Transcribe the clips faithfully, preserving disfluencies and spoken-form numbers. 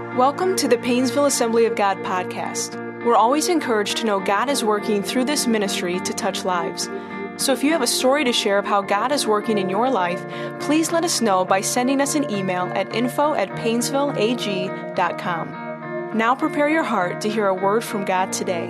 Welcome to the Painesville Assembly of God podcast. We're always encouraged to know God is working through this ministry to touch lives. So if you have a story to share of how God is working in your life, please let us know by sending us an email at info at painesville a g dot com. Now prepare your heart to hear a word from God today.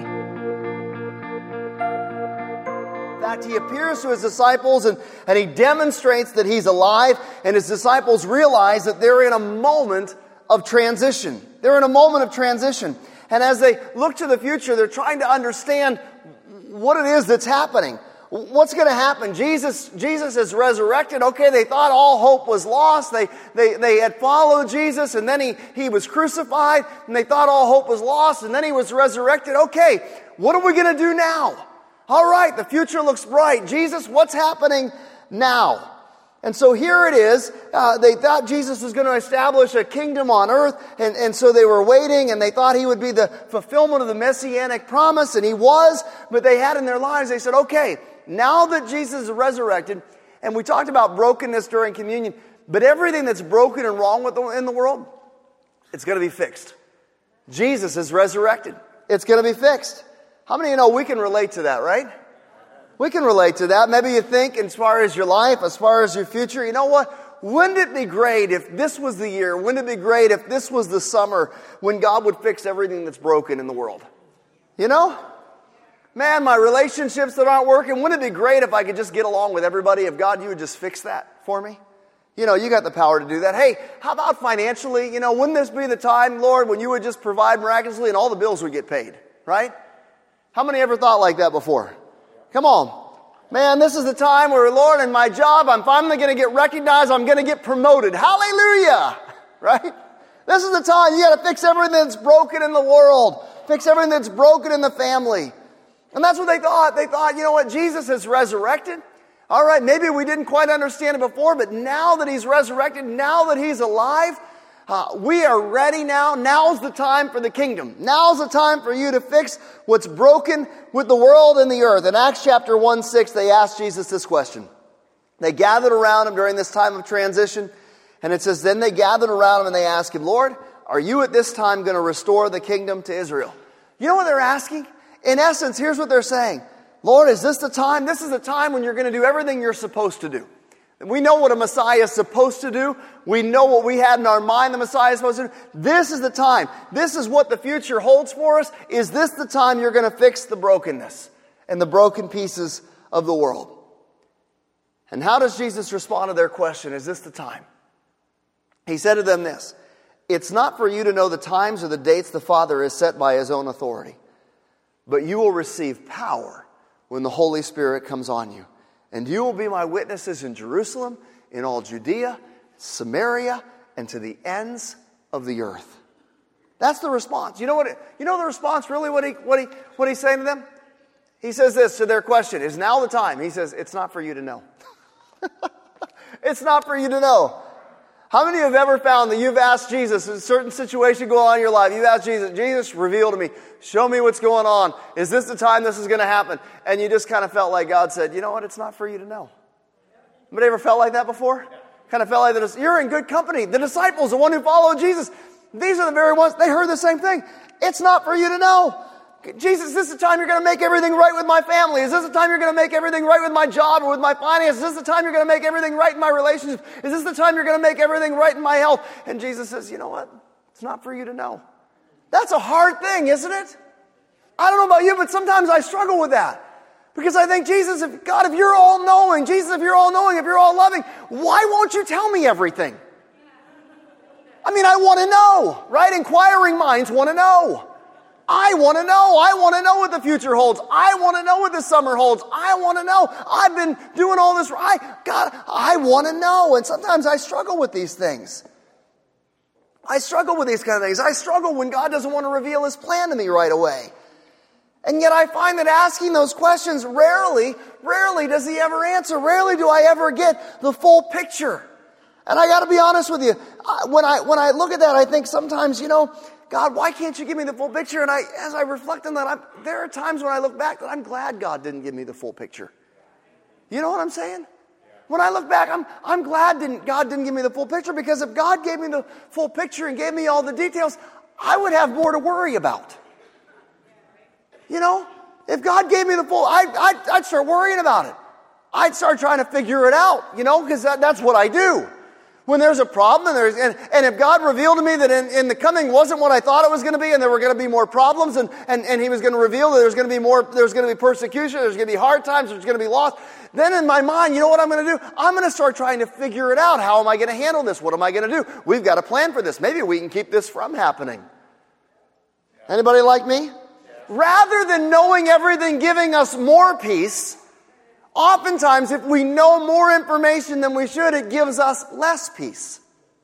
In fact, he appears to his disciples and, and he demonstrates that he's alive, and his disciples realize that they're in a moment of transition. They're in a moment of transition. And as they look to the future, they're trying to understand what it is that's happening. What's going to happen? Jesus, Jesus is resurrected. Okay, they thought all hope was lost. They, they, they had followed Jesus, and then he, he was crucified, and they thought all hope was lost, and then he was resurrected. Okay, what are we going to do now? All right, the future looks bright. Jesus, what's happening now? And so here it is. Uh, they thought Jesus was going to establish a kingdom on earth, and, and so they were waiting, and they thought he would be the fulfillment of the messianic promise, and he was, but they had in their lives, they said, okay, now that Jesus is resurrected, and we talked about brokenness during communion, but everything that's broken and wrong with the, in the world, it's going to be fixed. Jesus is resurrected. It's going to be fixed. How many of you know we can relate to that, right? We can relate to that. Maybe you think as far as your life, as far as your future, you know what? Wouldn't it be great if this was the year? Wouldn't it be great if this was the summer when God would fix everything that's broken in the world? You know? Man, my relationships that aren't working, wouldn't it be great if I could just get along with everybody? If God, you would just fix that for me? You know, you got the power to do that. Hey, how about financially? You know, wouldn't this be the time, Lord, when you would just provide miraculously and all the bills would get paid? Right? How many ever thought like that before? Come on. Man, this is the time where, Lord, in my job, I'm finally going to get recognized. I'm going to get promoted. Hallelujah. Right? This is the time. You got to fix everything that's broken in the world. Fix everything that's broken in the family. And that's what they thought. They thought, you know what? Jesus is resurrected. All right, maybe we didn't quite understand it before, but now that he's resurrected, now that he's alive, Uh, we are ready now. Now's the time for the kingdom. Now's the time for you to fix what's broken with the world and the earth. In Acts chapter one six, they asked Jesus this question. They gathered around him during this time of transition. And it says, then they gathered around him and they asked him, Lord, are you at this time going to restore the kingdom to Israel? You know what they're asking? In essence, here's what they're saying. Lord, is this the time? This is the time when you're going to do everything you're supposed to do. We know what a Messiah is supposed to do. We know what we had in our mind the Messiah is supposed to do. This is the time. This is what the future holds for us. Is this the time you're going to fix the brokenness and the broken pieces of the world? And how does Jesus respond to their question? Is this the time? He said to them this, it's not for you to know the times or the dates the Father has set by his own authority, but you will receive power when the Holy Spirit comes on you. And you will be my witnesses in Jerusalem, in all Judea, Samaria, and to the ends of the earth. That's the response. You know what? It, you know the response. Really, what he what he what he's saying to them. He says this to their question: is now the time? He says, it's not for you to know. It's not for you to know. How many have ever found that you've asked Jesus in a certain situation going on in your life? You've asked Jesus, Jesus, reveal to me. Show me what's going on. Is this the time this is going to happen? And you just kind of felt like God said, you know what? It's not for you to know. Anybody ever felt like that before? Kind of felt like that. You're in good company. The disciples, the one who followed Jesus, these are the very ones, they heard the same thing. It's not for you to know. Jesus, is this the time you're going to make everything right with my family? Is this the time you're going to make everything right with my job or with my finances? Is this the time you're going to make everything right in my relationships? Is this the time you're going to make everything right in my health? And Jesus says, you know what? It's not for you to know. That's a hard thing, isn't it? I don't know about you, but sometimes I struggle with that. Because I think, Jesus, if God, if you're all-knowing, Jesus, if you're all-knowing, if you're all-loving, why won't you tell me everything? I mean, I want to know, right? Inquiring minds want to know. I want to know. I want to know what the future holds. I want to know what the summer holds. I want to know. I've been doing all this. I, God, I want to know. And sometimes I struggle with these things. I struggle with these kind of things. I struggle when God doesn't want to reveal his plan to me right away. And yet I find that asking those questions, rarely, rarely does he ever answer. Rarely do I ever get the full picture. And I got to be honest with you. When I, when I look at that, I think sometimes, you know, God, why can't you give me the full picture? And I, as I reflect on that, I'm, there are times when I look back that I'm glad God didn't give me the full picture. You know what I'm saying? when I look back, I'm, I'm glad didn't, God didn't give me the full picture, because if God gave me the full picture and gave me all the details, I would have more to worry about. You know, if God gave me the full, I, I, I'd start worrying about it. I'd start trying to figure it out, you know, because that, that's what I do. When there's a problem, and, there's, and, and if God revealed to me that in, in the coming wasn't what I thought it was going to be, and there were going to be more problems, and, and, and He was going to reveal that there's going to be more, there's going to be persecution, there's going to be hard times, there's going to be loss, then in my mind, you know what I'm going to do? I'm going to start trying to figure it out. How am I going to handle this? What am I going to do? We've got a plan for this. Maybe we can keep this from happening. Anybody like me? Rather than knowing everything giving us more peace, oftentimes, if we know more information than we should, it gives us less peace.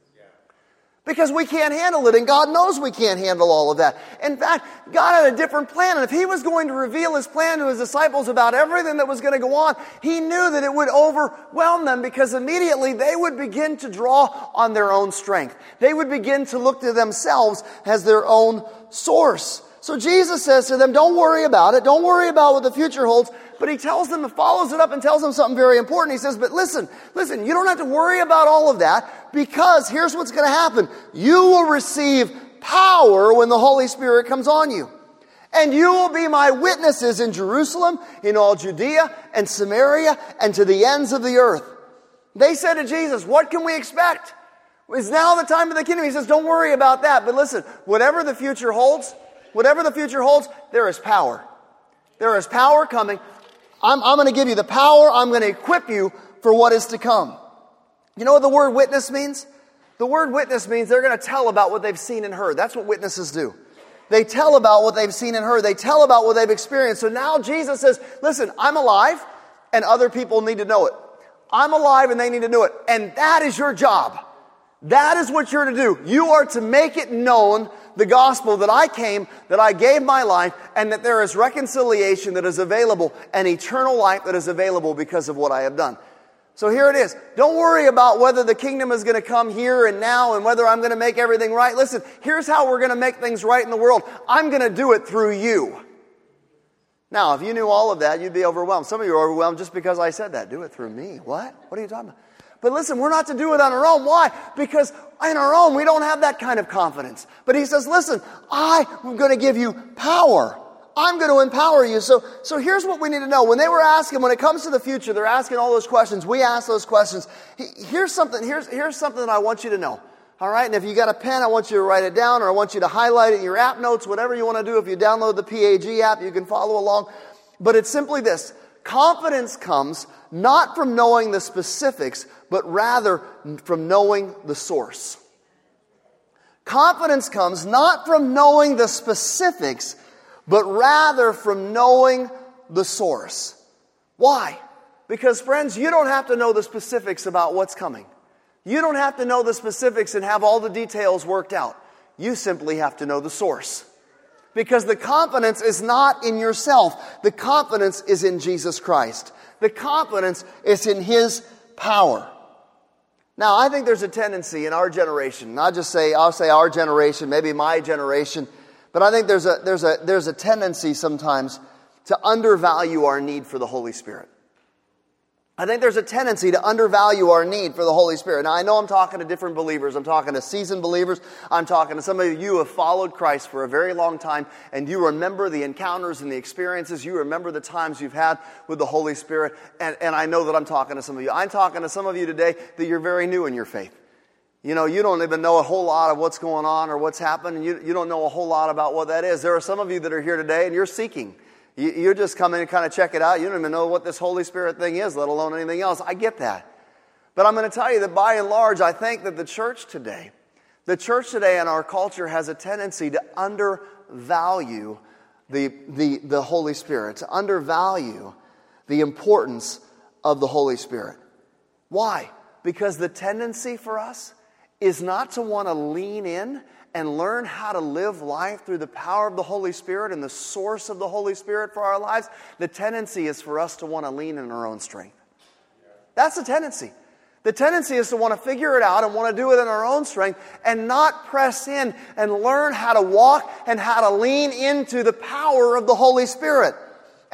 Because we can't handle it, and God knows we can't handle all of that. In fact, God had a different plan, and if He was going to reveal His plan to His disciples about everything that was going to go on, He knew that it would overwhelm them, because immediately they would begin to draw on their own strength. They would begin to look to themselves as their own source. So Jesus says to them, don't worry about it. Don't worry about what the future holds. But He tells them, follows it up and tells them something very important. He says, but listen, listen, you don't have to worry about all of that, because here's what's going to happen. You will receive power when the Holy Spirit comes on you. And you will be my witnesses in Jerusalem, in all Judea and Samaria, and to the ends of the earth. They said to Jesus, what can we expect? Is now the time of the kingdom? He says, don't worry about that. But listen, whatever the future holds, Whatever the future holds, there is power. There is power coming. I'm, I'm going to give you the power. I'm going to equip you for what is to come. You know what the word witness means? The word witness means they're going to tell about what they've seen and heard. That's what witnesses do. They tell about what they've seen and heard. They tell about what they've experienced. So now Jesus says, listen, I'm alive, and other people need to know it. I'm alive, and they need to know it. And that is your job. That is what you're to do. You are to make it known, the gospel, that I came, that I gave my life, and that there is reconciliation that is available, and eternal life that is available because of what I have done. So here it is. Don't worry about whether the kingdom is going to come here and now, and whether I'm going to make everything right. Listen, here's how we're going to make things right in the world. I'm going to do it through you. Now, if you knew all of that, you'd be overwhelmed. Some of you are overwhelmed just because I said that. Do it through me. What? What are you talking about? But listen, we're not to do it on our own. Why? Because on our own, we don't have that kind of confidence. But He says, listen, I am going to give you power. I'm going to empower you. So, so here's what we need to know. When they were asking, when it comes to the future, they're asking all those questions. We ask those questions. Here's something, here's, here's something that I want you to know. All right? And if you got a pen, I want you to write it down, or I want you to highlight it in your app notes, whatever you want to do. If you download the P A G app, you can follow along. But it's simply this. Confidence comes not from knowing the specifics, but rather from knowing the source. Confidence comes not from knowing the specifics, but rather from knowing the source. Why? Because, friends, you don't have to know the specifics about what's coming. You don't have to know the specifics and have all the details worked out. You simply have to know the source. Because the confidence is not in yourself. The confidence is in Jesus Christ. The confidence is in His power. Now, I think there's a tendency in our generation, not just say, I'll say our generation, maybe my generation, but I think there's a, there's a, there's a tendency sometimes to undervalue our need for the Holy Spirit. I think there's a tendency to undervalue our need for the Holy Spirit. Now, I know I'm talking to different believers. I'm talking to seasoned believers. I'm talking to some of you who have followed Christ for a very long time, and you remember the encounters and the experiences. You remember the times you've had with the Holy Spirit, and, and I know that I'm talking to some of you. I'm talking to some of you today that you're very new in your faith. You know, you don't even know a whole lot of what's going on or what's happened, and you, you don't know a whole lot about what that is. There are some of you that are here today, and you're seeking. You're just coming to kind of check it out. You don't even know what this Holy Spirit thing is, let alone anything else. I get that. But I'm going to tell you that by and large, I think that the church today, the church today in our culture has a tendency to undervalue the, the, the Holy Spirit, to undervalue the importance of the Holy Spirit. Why? Because the tendency for us is not to want to lean in and learn how to live life through the power of the Holy Spirit and the source of the Holy Spirit for our lives. The tendency is for us to want to lean in our own strength. That's the tendency. The tendency is to want to figure it out and want to do it in our own strength and not press in and learn how to walk and how to lean into the power of the Holy Spirit.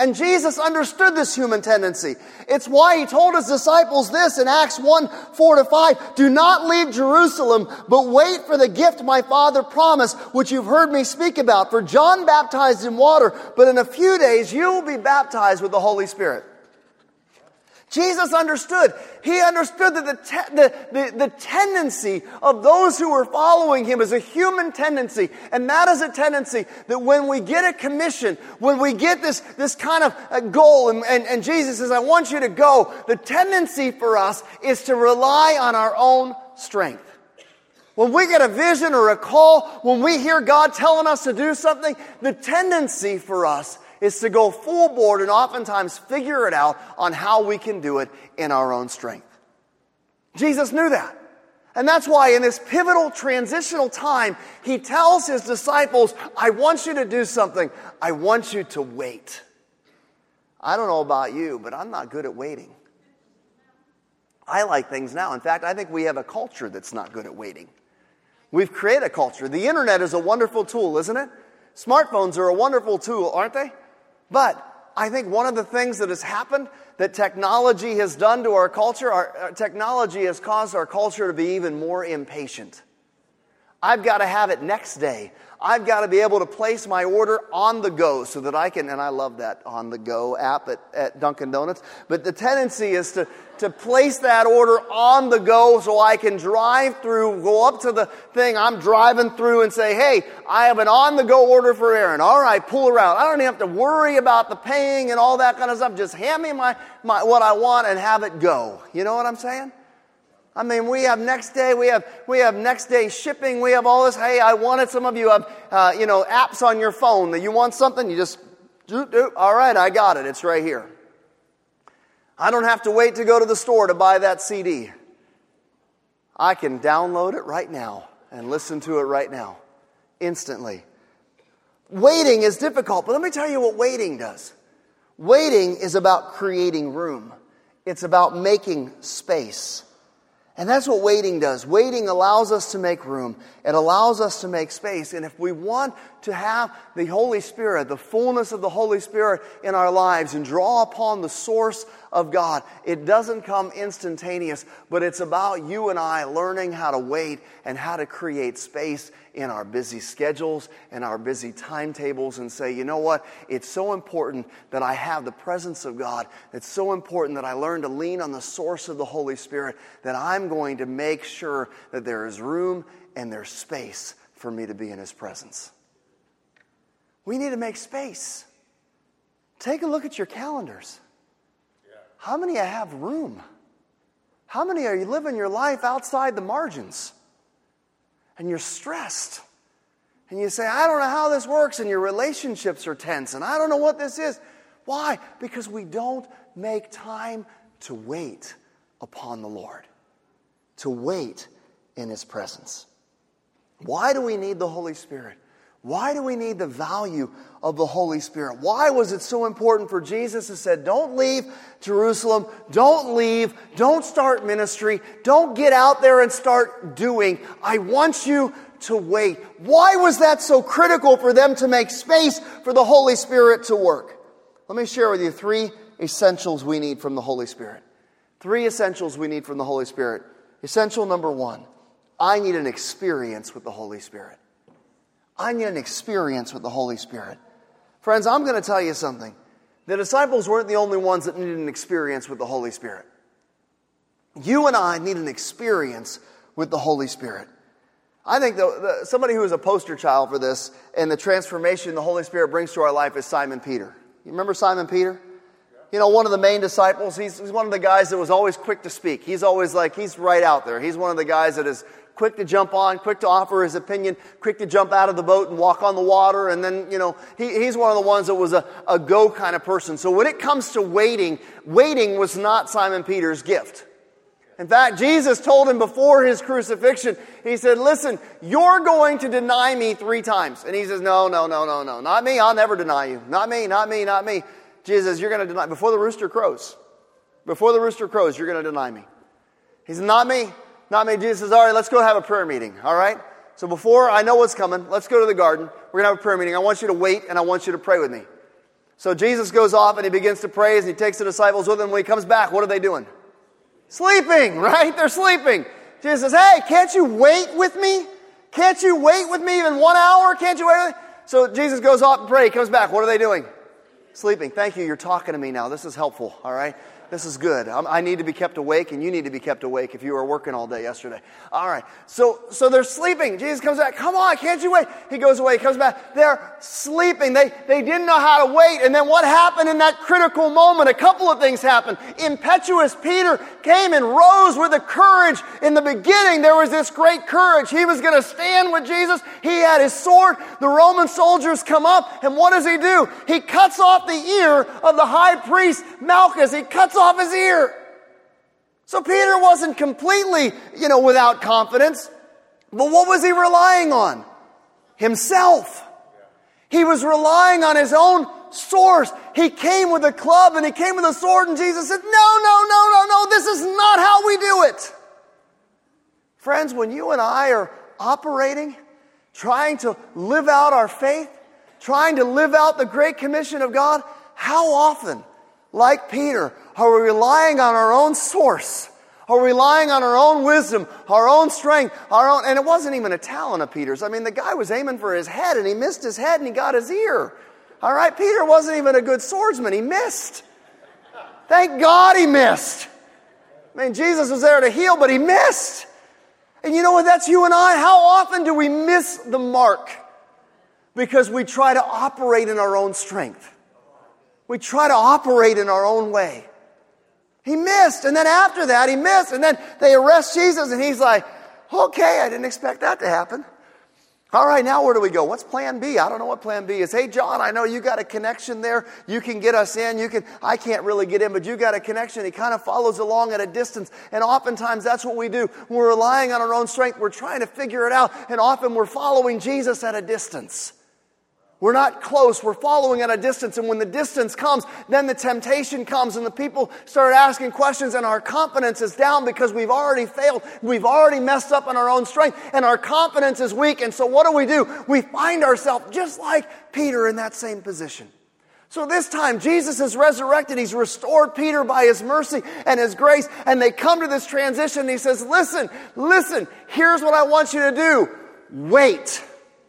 And Jesus understood this human tendency. It's why he told his disciples this in Acts one, four to five. Do not leave Jerusalem, but wait for the gift my Father promised, which you've heard me speak about. For John baptized in water, but in a few days you will be baptized with the Holy Spirit. Jesus understood. He understood that the, te- the, the, the tendency of those who were following him is a human tendency. And that is a tendency that when we get a commission, when we get this, this kind of a goal, and, and, and Jesus says, I want you to go, the tendency for us is to rely on our own strength. When we get a vision or a call, when we hear God telling us to do something, the tendency for us is to go full board and oftentimes figure it out on how we can do it in our own strength. Jesus knew that. And that's why in this pivotal transitional time, he tells his disciples, I want you to do something. I want you to wait. I don't know about you, but I'm not good at waiting. I like things now. In fact, I think we have a culture that's not good at waiting. We've created a culture. The internet is a wonderful tool, isn't it? Smartphones are a wonderful tool, aren't they? But I think one of the things that has happened, that technology has done to our culture, our, our technology has caused our culture to be even more impatient. I've got to have it next day. I've got to be able to place my order on the go so that I can, and I love that on the go app at, at Dunkin' Donuts, but the tendency is to, to place that order on the go so I can drive through, go up to the thing I'm driving through and say, hey, I have an on-the-go order for Aaron. All right, pull around. I don't even have to worry about the paying and all that kind of stuff. Just hand me my, my what I want and have it go. You know what I'm saying? I mean, we have next day, we have we have next day shipping, we have all this. Hey, I wanted, some of you have, uh, you know, apps on your phone that you want something, you just, do, do, all right, I got it, it's right here. I don't have to wait to go to the store to buy that C D. I can download it right now and listen to it right now, instantly. Waiting is difficult, but let me tell you what waiting does. Waiting is about creating room. It's about making space. And that's what waiting does. Waiting allows us to make room. It allows us to make space. And if we want to have the Holy Spirit, the fullness of the Holy Spirit in our lives and draw upon the source of God, it doesn't come instantaneous, but it's about you and I learning how to wait and how to create space in our busy schedules and our busy timetables and say, you know what, it's so important that I have the presence of God. It's so important that I learn to lean on the source of the Holy Spirit, that I'm going to make sure that there is room and there's space for me to be in His presence. We need to make space. Take a look at your calendars. How many have room? How many are you living your life outside the margins? And you're stressed. And you say, I don't know how this works, and your relationships are tense, and I don't know what this is. Why? Because we don't make time to wait upon the Lord. To wait in His presence. Why do we need the Holy Spirit? Why do we need the value of the Holy Spirit? Why was it so important for Jesus to say, don't leave Jerusalem, don't leave, don't start ministry, don't get out there and start doing. I want you to wait. Why was that so critical for them to make space for the Holy Spirit to work? Let me share with you three essentials we need from the Holy Spirit. Three essentials we need from the Holy Spirit. Essential number one, I need an experience with the Holy Spirit. I need an experience with the Holy Spirit. Friends, I'm going to tell you something. The disciples weren't the only ones that needed an experience with the Holy Spirit. You and I need an experience with the Holy Spirit. I think the, the, somebody who is a poster child for this and the transformation the Holy Spirit brings to our life is Simon Peter. You remember Simon Peter? You know, one of the main disciples. He's, he's one of the guys that was always quick to speak. He's always like, he's right out there. He's one of the guys that is quick to jump on, quick to offer his opinion, quick to jump out of the boat and walk on the water. And then, you know, he, he's one of the ones that was a, a go kind of person. So when it comes to waiting, waiting was not Simon Peter's gift. In fact, Jesus told him before his crucifixion, he said, listen, you're going to deny me three times. And he says, no, no, no, no, no, not me. I'll never deny you. Not me, not me, not me. Jesus, you're going to deny, before the rooster crows, before the rooster crows, you're going to deny me. He said, not me. Not me. Jesus says, all right, let's go have a prayer meeting, all right? So before I know what's coming, let's go to the garden. We're going to have a prayer meeting. I want you to wait, and I want you to pray with me. So Jesus goes off and he begins to praise and he takes the disciples with him. When he comes back, what are they doing? Sleeping, right? They're sleeping. Jesus says, hey, can't you wait with me? Can't you wait with me even one hour? Can't you wait with me? So Jesus goes off and prays. He comes back. What are they doing? Sleeping. Thank you. You're talking to me now. This is helpful, all right? This is good. I'm, I need to be kept awake, and you need to be kept awake if you were working all day yesterday. All right. So, so they're sleeping. Jesus comes back. Come on, can't you wait? He goes away. He comes back. They're sleeping. They, they didn't know how to wait. And then what happened in that critical moment? A couple of things happened. Impetuous Peter came and rose with a courage. In the beginning, there was this great courage. He was going to stand with Jesus. He had his sword. The Roman soldiers come up, and what does he do? He cuts off the ear of the high priest Malchus. He cuts off his ear. So Peter wasn't completely, you know, without confidence. But what was he relying on? Himself. He was relying on his own source. He came with a club and he came with a sword, and Jesus said, no, no, no, no, no, this is not how we do it. Friends, when you and I are operating, trying to live out our faith, trying to live out the Great Commission of God, how often, like Peter, are we relying on our own source? Are we relying on our own wisdom, our own strength, our own... And it wasn't even a talent of Peter's. I mean, the guy was aiming for his head, and he missed his head, and he got his ear. All right? Peter wasn't even a good swordsman. He missed. Thank God he missed. I mean, Jesus was there to heal, but he missed. And you know what? That's you and I. How often do we miss the mark? Because we try to operate in our own strength. We try to operate in our own way. He missed, and then after that, he missed, and then they arrest Jesus, and he's like, okay, I didn't expect that to happen. All right, now where do we go? What's plan B? I don't know what plan B is. Hey, John, I know you got a connection there. You can get us in. You can. I can't really get in, but you got a connection. He kind of follows along at a distance, and oftentimes that's what we do. We're relying on our own strength. We're trying to figure it out, and often we're following Jesus at a distance. We're not close. We're following at a distance. And when the distance comes, then the temptation comes and the people start asking questions and our confidence is down because we've already failed. We've already messed up in our own strength and our confidence is weak. And so what do we do? We find ourselves just like Peter in that same position. So this time, Jesus is resurrected. He's restored Peter by His mercy and His grace. And they come to this transition and He says, listen, listen, here's what I want you to do. Wait.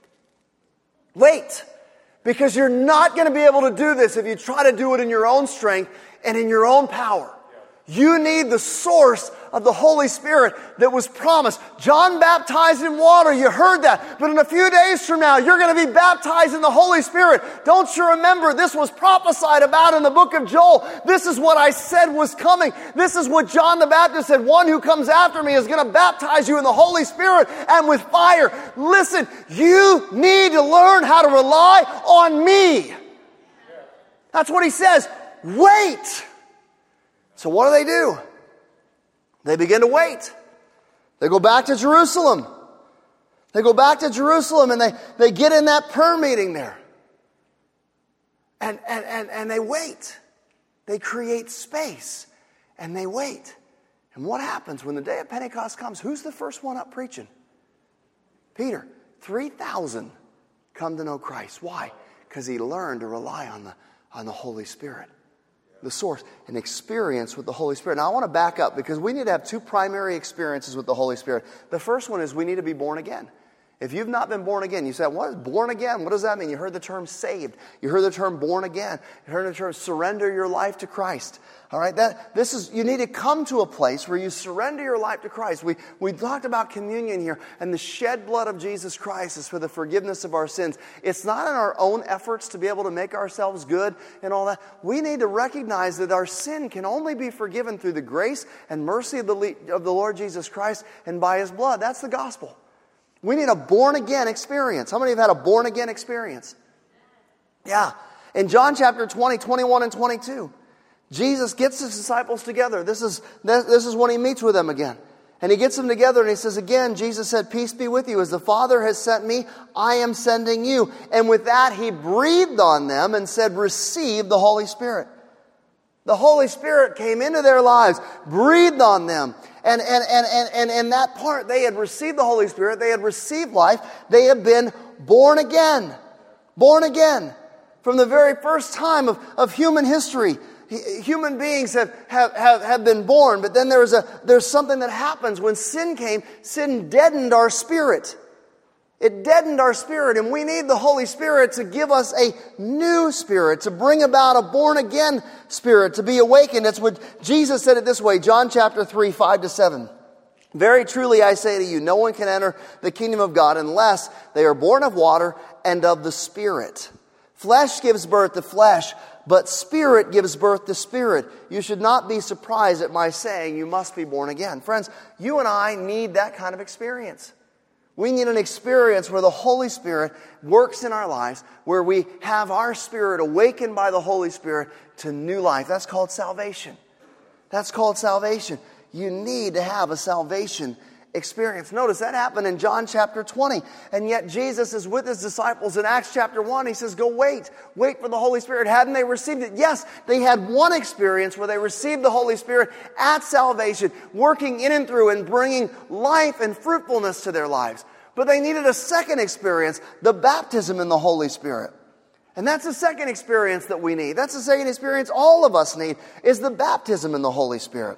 Wait. Because you're not going to be able to do this if you try to do it in your own strength and in your own power. You need the source of the Holy Spirit that was promised. John baptized in water. You heard that. But in a few days from now, you're going to be baptized in the Holy Spirit. Don't you remember? This was prophesied about in the book of Joel. This is what I said was coming. This is what John the Baptist said. One who comes after me is going to baptize you in the Holy Spirit and with fire. Listen, you need to learn how to rely on me. That's what he says. Wait. So what do they do? They begin to wait. They go back to Jerusalem. They go back to Jerusalem and they, they get in that prayer meeting there. And, and, and, and they wait. They create space and they wait. And what happens when the day of Pentecost comes? Who's the first one up preaching? Peter. three thousand come to know Christ. Why? Because he learned to rely on the, on the Holy Spirit. The source, an experience with the Holy Spirit. Now I want to back up because we need to have two primary experiences with the Holy Spirit. The first one is we need to be born again. If you've not been born again, you said, what is born again? What does that mean? You heard the term saved. You heard the term born again. You heard the term surrender your life to Christ. All right, that this is you need to come to a place where you surrender your life to Christ. We we talked about communion here, and the shed blood of Jesus Christ is for the forgiveness of our sins. It's not in our own efforts to be able to make ourselves good and all that. We need to recognize that our sin can only be forgiven through the grace and mercy of the of the Lord Jesus Christ and by His blood. That's the gospel. We need a born-again experience. How many have had a born-again experience? Yeah. In John chapter twenty, twenty-one and twenty-two, Jesus gets His disciples together. This is, this is when He meets with them again. And He gets them together and He says, again, Jesus said, peace be with you. As the Father has sent me, I am sending you. And with that, He breathed on them and said, receive the Holy Spirit. The Holy Spirit came into their lives, breathed on them. And, and, and, and, and in that part, they had received the Holy Spirit. They had received life. They had been born again. Born again. From the very first time of, of human history, human beings have, have, have, have been born, but then there's, a, there's something that happens. When sin came, sin deadened our spirit. It deadened our spirit, and we need the Holy Spirit to give us a new spirit, to bring about a born-again spirit, to be awakened. That's what Jesus said it this way, John chapter three, five to seven. Very truly I say to you, no one can enter the kingdom of God unless they are born of water and of the Spirit. Flesh gives birth to flesh, but Spirit gives birth to spirit. You should not be surprised at my saying you must be born again. Friends, you and I need that kind of experience. We need an experience where the Holy Spirit works in our lives, where we have our spirit awakened by the Holy Spirit to new life. That's called salvation. That's called salvation. You need to have a salvation experience. Notice that happened in John chapter twenty. And yet Jesus is with his disciples in Acts chapter one. He says, go wait. Wait for the Holy Spirit. Hadn't they received it? Yes, they had one experience where they received the Holy Spirit at salvation, working in and through and bringing life and fruitfulness to their lives. But they needed a second experience, the baptism in the Holy Spirit. And that's the second experience that we need. That's the second experience all of us need, is the baptism in the Holy Spirit.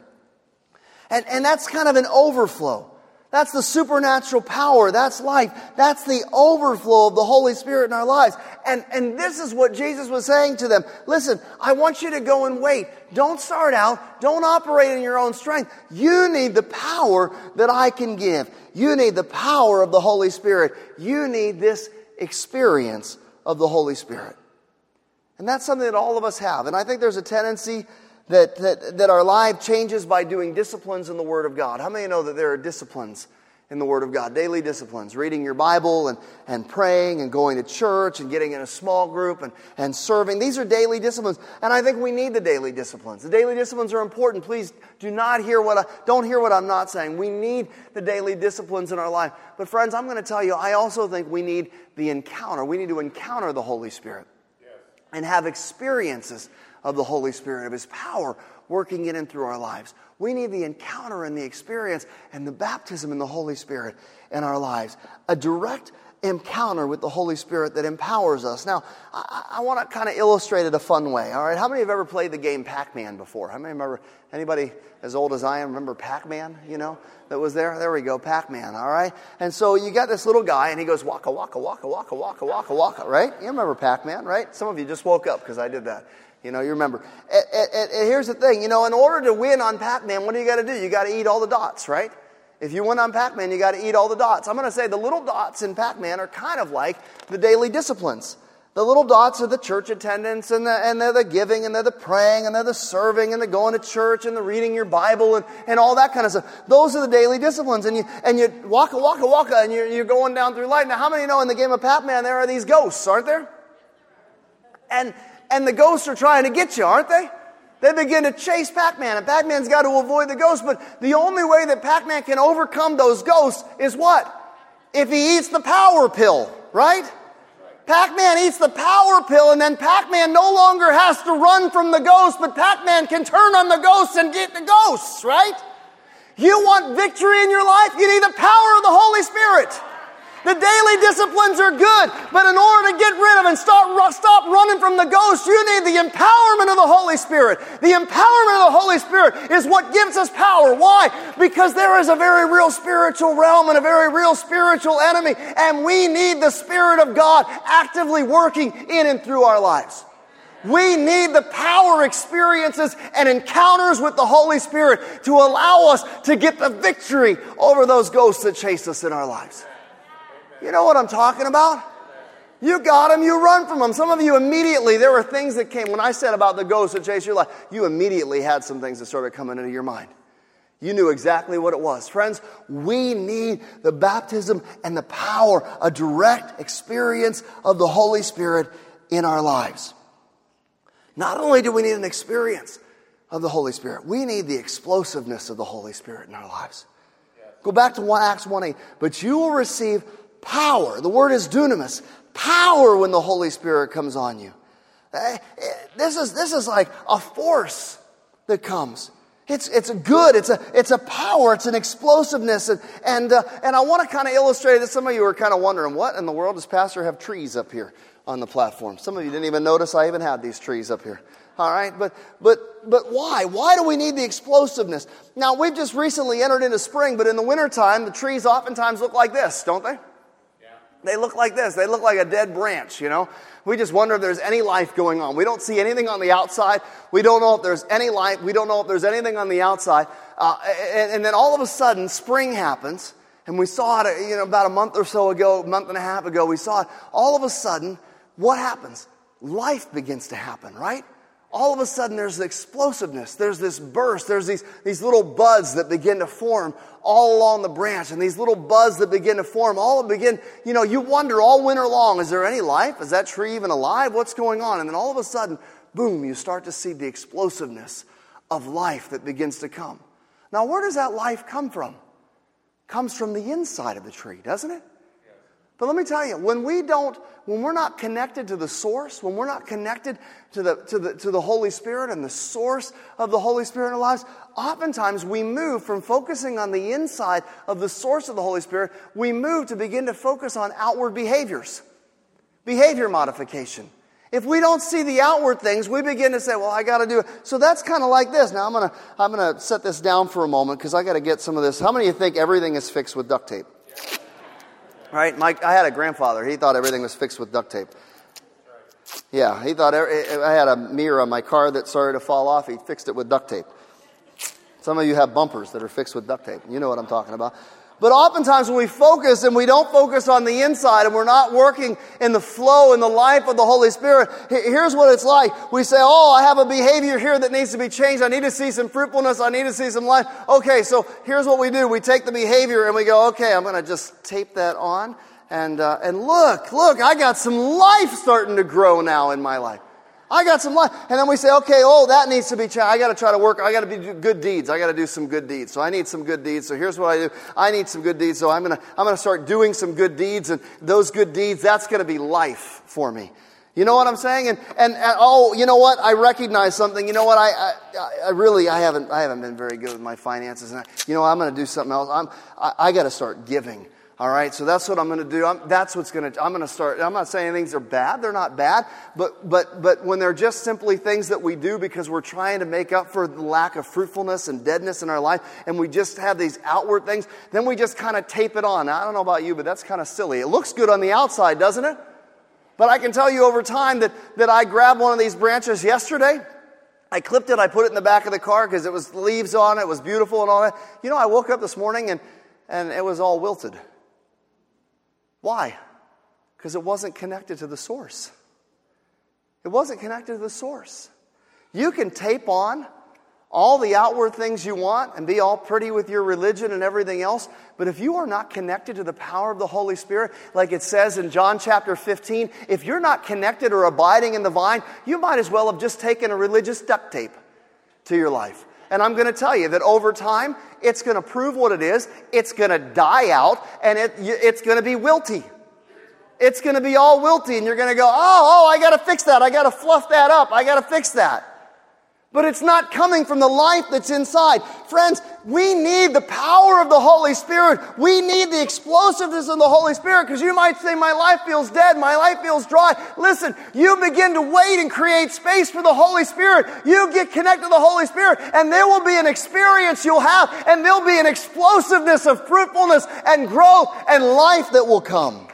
And, and that's kind of an overflow. That's the supernatural power. That's life. That's the overflow of the Holy Spirit in our lives. And, and this is what Jesus was saying to them. Listen, I want you to go and wait. Don't start out. Don't operate in your own strength. You need the power that I can give. You need the power of the Holy Spirit. You need this experience of the Holy Spirit. And that's something that all of us have. And I think there's a tendency That, that that our life changes by doing disciplines in the Word of God. How many know that there are disciplines in the Word of God? Daily disciplines. Reading your Bible and, and praying and going to church and getting in a small group and, and serving. These are daily disciplines. And I think we need the daily disciplines. The daily disciplines are important. Please do not hear what I, don't hear what I'm not saying. We need the daily disciplines in our life. But friends, I'm going to tell you, I also think we need the encounter. We need to encounter the Holy Spirit. Yes. And have experiences of the Holy Spirit, of His power working in and through our lives. We need the encounter and the experience and the baptism in the Holy Spirit in our lives. A direct encounter with the Holy Spirit that empowers us. Now, I, I want to kind of illustrate it a fun way. All right, how many have ever played the game Pac-Man before? How many remember? Anybody as old as I am remember Pac-Man? You know that was there. There we go, Pac-Man. All right, and so you got this little guy, and he goes waka waka waka waka waka waka waka. Right? You remember Pac-Man, right? Some of you just woke up because I did that. You know, you remember. And, and, and here's the thing, you know, in order to win on Pac-Man, what do you got to do? You got to eat all the dots, right? If you win on Pac-Man, you got to eat all the dots. I'm going to say the little dots in Pac-Man are kind of like the daily disciplines. The little dots are the church attendance, and, the, and they're the giving, and they're the praying, and they're the serving, and the going to church, and the reading your Bible, and, and all that kind of stuff. Those are the daily disciplines. And you and you waka, waka, waka, and you're, you're going down through life. Now, how many know in the game of Pac-Man there are these ghosts, aren't there? And... And the ghosts are trying to get you, aren't they? They begin to chase Pac-Man, and Pac-Man's got to avoid the ghosts. But the only way that Pac-Man can overcome those ghosts is what? If he eats the power pill, right? Pac-Man eats the power pill, and then Pac-Man no longer has to run from the ghosts, but Pac-Man can turn on the ghosts and get the ghosts, right? You want victory in your life? You need the power of the Holy Spirit. The daily disciplines are good, but in order to get rid of and stop, stop running from the ghost, you need the empowerment of the Holy Spirit. The empowerment of the Holy Spirit is what gives us power. Why? Because there is a very real spiritual realm and a very real spiritual enemy, and we need the Spirit of God actively working in and through our lives. We need the power experiences and encounters with the Holy Spirit to allow us to get the victory over those ghosts that chase us in our lives. You know what I'm talking about? You got them, you run from them. Some of you immediately, there were things that came, when I said about the ghosts that chase your life, you immediately had some things that started coming into your mind. You knew exactly what it was. Friends, we need the baptism and the power, a direct experience of the Holy Spirit in our lives. Not only do we need an experience of the Holy Spirit, we need the explosiveness of the Holy Spirit in our lives. Go back to Acts one eight. But you will receive power. The word is dunamis. Power when the Holy Spirit comes on you. This is, this is like a force that comes. It's, it's a good, it's a, it's a power, it's an explosiveness. And, and, uh, and I want to kind of illustrate this. Some of you are kind of wondering, what in the world does Pastor have trees up here? on the platform. Some of you didn't even notice I even had these trees up here. All right, but but but why? Why do we need the explosiveness? Now, we've just recently entered into spring, but in the wintertime, the trees oftentimes look like this, don't they? Yeah. They look like this. They look like a dead branch, you know? We just wonder if there's any life going on. We don't see anything on the outside. We don't know if there's any life. We don't know if there's anything on the outside. Uh, and, and then all of a sudden, spring happens, and we saw it, you know, about a month or so ago, a month and a half ago, we saw it. All of a sudden, what happens? Life begins to happen, right? All of a sudden, there's the explosiveness. There's this burst. There's these, these little buds that begin to form all along the branch. And these little buds that begin to form, all begin, you know, you wonder all winter long, is there any life? Is that tree even alive? What's going on? And then all of a sudden, boom, you start to see the explosiveness of life that begins to come. Now, where does that life come from? It comes from the inside of the tree, doesn't it? But let me tell you, when we don't, when we're not connected to the source, when we're not connected to the, to the, to the Holy Spirit and the source of the Holy Spirit in our lives, oftentimes we move from focusing on the inside of the source of the Holy Spirit, we move to begin to focus on outward behaviors, behavior modification. If we don't see the outward things, we begin to say, well, I got to do it. So that's kind of like this. Now, I'm going to I'm going to set this down for a moment because I got to get some of this. How many of you think everything is fixed with duct tape? Right, Mike, I had a grandfather. He thought everything was fixed with duct tape. Yeah, he thought every, I had a mirror on my car that started to fall off. He fixed it with duct tape. Some of you have bumpers that are fixed with duct tape. You know what I'm talking about. But oftentimes when we focus and we don't focus on the inside and we're not working in the flow and the life of the Holy Spirit, here's what it's like. We say, oh, I have a behavior here that needs to be changed. I need to see some fruitfulness. I need to see some life. Okay, so here's what we do. We take the behavior and we go, okay, I'm going to just tape that on. And uh, and look, look, I got some life starting to grow now in my life. I got some life. And then we say, okay, oh, that needs to be changed. I got to try to work. I got to do good deeds. I got to do some good deeds. So I need some good deeds. So here's what I do. I need some good deeds. So I'm going to I'm going to start doing some good deeds. And those good deeds, that's going to be life for me. You know what I'm saying? And, and, and oh, you know what? I recognize something. You know what? I, I, I really, I haven't, I haven't been very good with my finances. And I, you know, I'm going to do something else. I'm, I, I got to start giving. All right, so that's what I'm going to do. I'm, that's what's going to. I'm going to start. I'm not saying things are bad; they're not bad. But but but when they're just simply things that we do because we're trying to make up for the lack of fruitfulness and deadness in our life, and we just have these outward things, then we just kind of tape it on. Now, I don't know about you, but that's kind of silly. It looks good on the outside, doesn't it? But I can tell you over time that that I grabbed one of these branches yesterday. I clipped it. I put it in the back of the car because it was leaves on it. It was beautiful and all that. You know, I woke up this morning and and it was all wilted. Why? Because it wasn't connected to the source. It wasn't connected to the source. You can tape on all the outward things you want and be all pretty with your religion and everything else, but if you are not connected to the power of the Holy Spirit, like it says in John chapter fifteen, if you're not connected or abiding in the vine, you might as well have just taken a religious duct tape to your life. And I'm going to tell you that over time, it's going to prove what it is. It's going to die out, and it, it's going to be wilty. It's going to be all wilty, and you're going to go, oh, oh, I got to fix that. I got to fluff that up. I got to fix that. But it's not coming from the life that's inside. Friends, we need the power of the Holy Spirit. We need the explosiveness of the Holy Spirit, because you might say, my life feels dead. My life feels dry. Listen, you begin to wait and create space for the Holy Spirit. You get connected to the Holy Spirit, and there will be an experience you'll have, and there'll be an explosiveness of fruitfulness and growth and life that will come.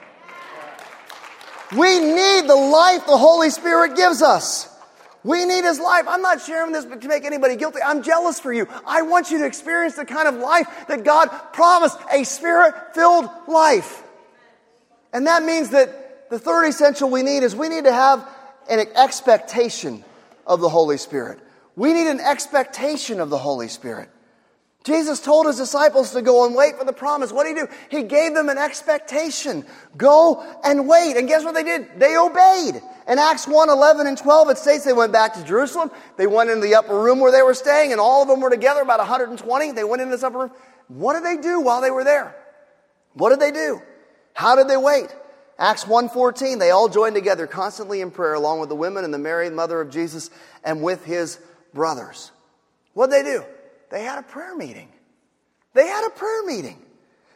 We need the life the Holy Spirit gives us. We need His life. I'm not sharing this to make anybody guilty. I'm jealous for you. I want you to experience the kind of life that God promised, a Spirit-filled life. And that means that the third essential we need is we need to have an expectation of the Holy Spirit. We need an expectation of the Holy Spirit. Jesus told His disciples to go and wait for the promise. What did He do? He gave them an expectation. Go and wait. And guess what they did? They obeyed. In Acts one, eleven and twelve, it states they went back to Jerusalem. They went into the upper room where they were staying, and all of them were together, about one hundred twenty. They went into this upper room. What did they do while they were there? What did they do? How did they wait? Acts one fourteen, they all joined together constantly in prayer, along with the women and the Mary, mother of Jesus, and with His brothers. What did they do? They had a prayer meeting. They had a prayer meeting.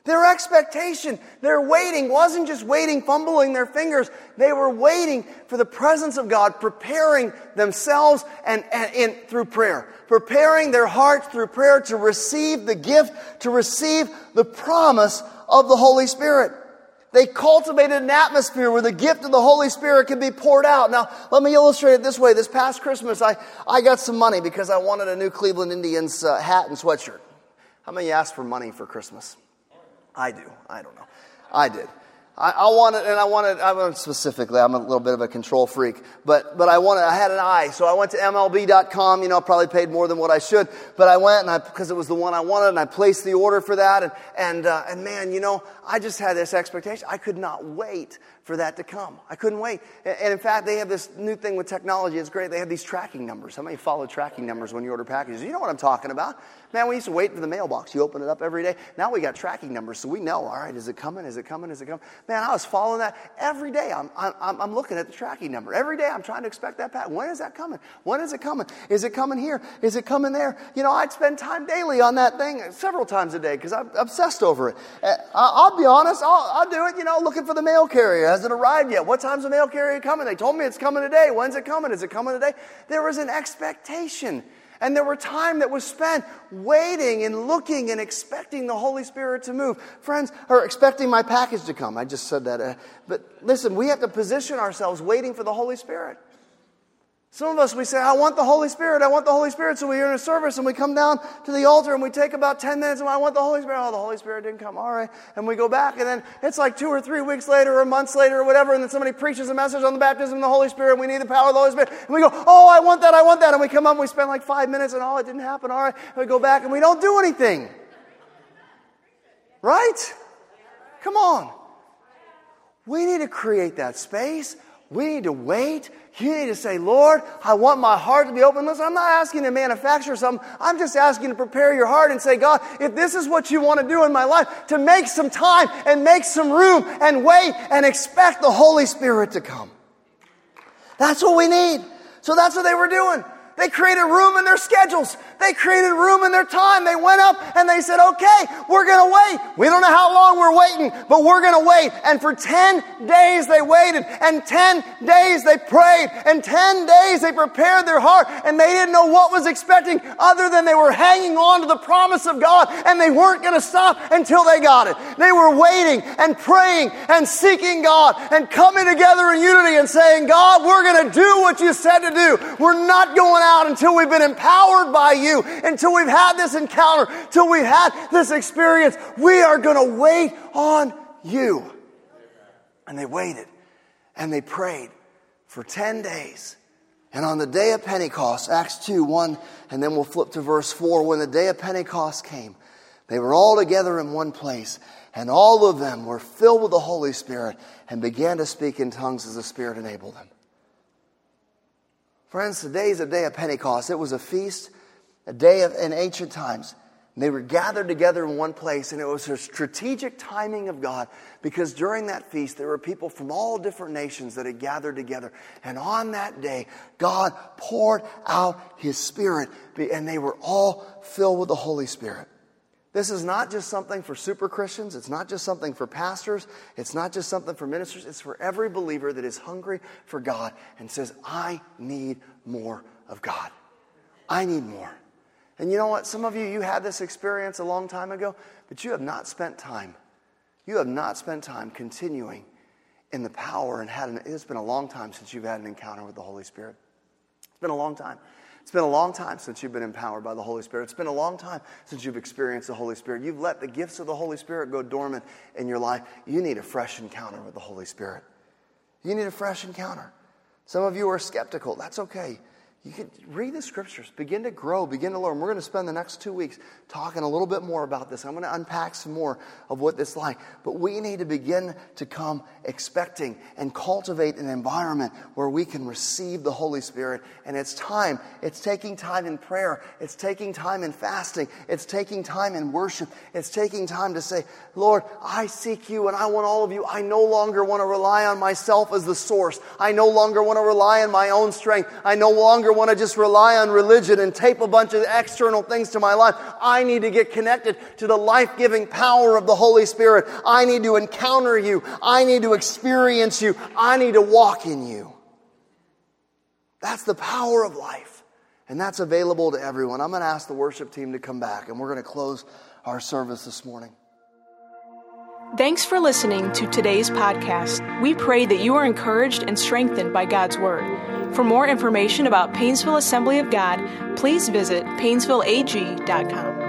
Their expectation, their waiting wasn't just waiting, fumbling their fingers. They were waiting for the presence of God, preparing themselves and, and in, through prayer. Preparing their hearts through prayer to receive the gift, to receive the promise of the Holy Spirit. They cultivated an atmosphere where the gift of the Holy Spirit can be poured out. Now, let me illustrate it this way. This past Christmas, I, I got some money because I wanted a new Cleveland Indians uh, hat and sweatshirt. How many asked for money for Christmas? I do. I don't know. I did. I, I wanted, and I wanted, I wanted specifically, I'm a little bit of a control freak, but, but I wanted, I had an eye, so I went to M L B dot com, you know, probably paid more than what I should, but I went and I, because it was the one I wanted, and I placed the order for that, and, and, uh, and man, you know, I just had this expectation. I could not wait for that to come. I couldn't wait. And, and in fact, they have this new thing with technology. It's great. They have these tracking numbers. How many follow tracking numbers when you order packages? You know what I'm talking about. Man, we used to wait for the mailbox. You open it up every day. Now we got tracking numbers, so we know, all right, is it coming? Is it coming? Is it coming? Man, I was following that every day. I'm, I'm, I'm looking at the tracking number. Every day I'm trying to expect that package. When is that coming? When is it coming? Is it coming here? Is it coming there? You know, I'd spend time daily on that thing several times a day because I'm obsessed over it. I'll be honest, I'll, I'll do it, you know, looking for the mail carrier. Has it arrived yet? What time's the mail carrier coming? They told me it's coming today. When's it coming? Is it coming today? There was an expectation. And there were time that was spent waiting and looking and expecting the Holy Spirit to move. Friends, or expecting my package to come. I just said that. Uh, but listen, we have to position ourselves waiting for the Holy Spirit. Some of us, we say, I want the Holy Spirit, I want the Holy Spirit. So we're in a service and we come down to the altar and we take about ten minutes and I want the Holy Spirit. Oh, the Holy Spirit didn't come. All right. And we go back and then it's like two or three weeks later or months later or whatever. And then somebody preaches a message on the baptism of the Holy Spirit. And we need the power of the Holy Spirit. And we go, oh, I want that, I want that. And we come up and we spend like five minutes and oh, it didn't happen. All right. And we go back and we don't do anything. Right? Come on. We need to create that space. We need to wait. You need to say, Lord, I want my heart to be open. Listen, I'm not asking to manufacture something. I'm just asking to prepare your heart and say, God, if this is what you want to do in my life, to make some time and make some room and wait and expect the Holy Spirit to come. That's what we need. So that's what they were doing. They created room in their schedules. They created room in their time. They went up and they said, okay, we're going to wait. We don't know how long we're waiting, but we're going to wait. And for ten days they waited, and ten days they prayed, and ten days they prepared their heart, and they didn't know what was expecting other than they were hanging on to the promise of God, and they weren't going to stop until they got it. They were waiting and praying and seeking God and coming together in unity and saying, God, we're going to do what you said to do. We're not going out until we've been empowered by you, until we've had this encounter, until we've had this experience. We are going to wait on you. And they waited and they prayed for ten days. And on the day of Pentecost, Acts two, one, and then we'll flip to verse four. When the day of Pentecost came, they were all together in one place, and all of them were filled with the Holy Spirit and began to speak in tongues as the Spirit enabled them. Friends, today is a day of Pentecost. It was a feast, a day of, in ancient times. And they were gathered together in one place, and it was a strategic timing of God, because during that feast there were people from all different nations that had gathered together. And on that day, God poured out His Spirit, and they were all filled with the Holy Spirit. This is not just something for super Christians. It's not just something for pastors. It's not just something for ministers. It's for every believer that is hungry for God and says, I need more of God. I need more. And you know what? Some of you, you had this experience a long time ago, but you have not spent time. You have not spent time continuing in the power and had an, it's been a long time since you've had an encounter with the Holy Spirit. It's been a long time. It's been a long time since you've been empowered by the Holy Spirit. It's been a long time since you've experienced the Holy Spirit. You've let the gifts of the Holy Spirit go dormant in your life. You need a fresh encounter with the Holy Spirit. You need a fresh encounter. Some of you are skeptical. That's okay. You can read the scriptures, begin to grow, begin to learn. We're going to spend the next two weeks talking a little bit more about this. I'm going to unpack some more of what this is like. But we need to begin to come expecting and cultivate an environment where we can receive the Holy Spirit. And it's time. It's taking time in prayer. It's taking time in fasting. It's taking time in worship. It's taking time to say, Lord, I seek you and I want all of you. I no longer want to rely on myself as the source. I no longer want to rely on my own strength. I no longer want to just rely on religion and tape a bunch of external things to my life. I need to get connected to the life-giving power of the Holy Spirit. I need to encounter you. I need to experience you. I need to walk in you. That's the power of life. And that's available to everyone. I'm going to ask the worship team to come back, and we're going to close our service this morning. Thanks for listening to today's podcast. We pray that you are encouraged and strengthened by God's Word. For more information about Painesville Assembly of God, please visit painesville a g dot com.